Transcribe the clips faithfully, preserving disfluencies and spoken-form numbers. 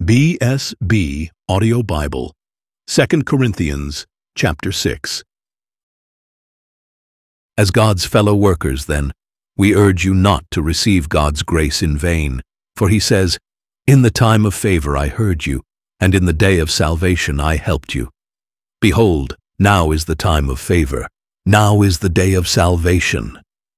B S B Audio Bible, Second Corinthians chapter six. As God's fellow workers, then, we urge you not to receive God's grace in vain, for he says, "In the time of favor I heard you, and in the day of salvation I helped you." Behold, now is the time of favor, now is the day of salvation.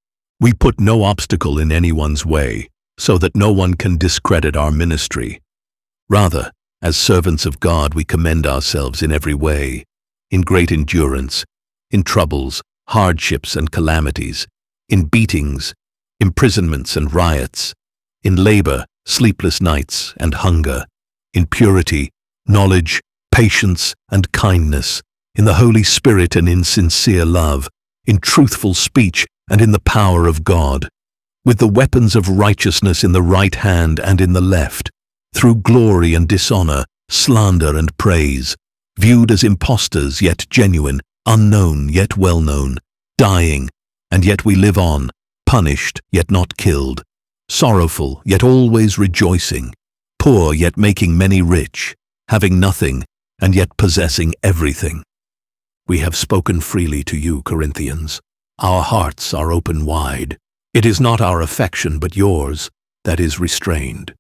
We put no obstacle in anyone's way, so that no one can discredit our ministry. Rather, as servants of God, we commend ourselves in every way, in great endurance, in troubles, hardships and calamities, in beatings, imprisonments and riots, in labor, sleepless nights and hunger, in purity, knowledge, patience and kindness, in the Holy Spirit and in sincere love, in truthful speech and in the power of God, with the weapons of righteousness in the right hand and in the left, through glory and dishonor, slander and praise, viewed as impostors yet genuine, unknown yet well-known, dying, and yet we live on, punished yet not killed, sorrowful yet always rejoicing, poor yet making many rich, having nothing and yet possessing everything. We have spoken freely to you, Corinthians. Our hearts are open wide. It is not our affection but yours that is restrained.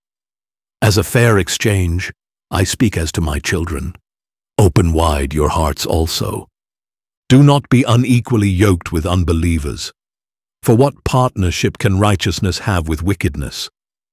As a fair exchange, I speak as to my children. Open wide your hearts also. Do not be unequally yoked with unbelievers. For what partnership can righteousness have with wickedness?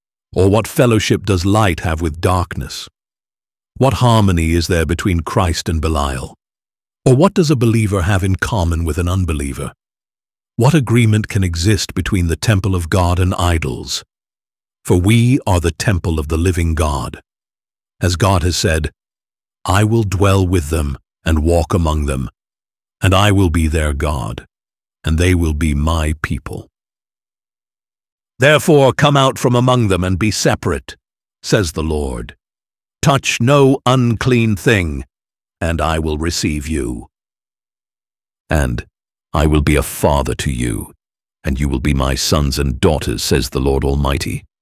Or what fellowship does light have with darkness? What harmony is there between Christ and Belial? Or what does a believer have in common with an unbeliever? What agreement can exist between the temple of God and idols? For we are the temple of the living God. As God has said, "I will dwell with them and walk among them, and I will be their God, and they will be my people. Therefore come out from among them and be separate, says the Lord. Touch no unclean thing, and I will receive you. And I will be a father to you, and you will be my sons and daughters, says the Lord Almighty.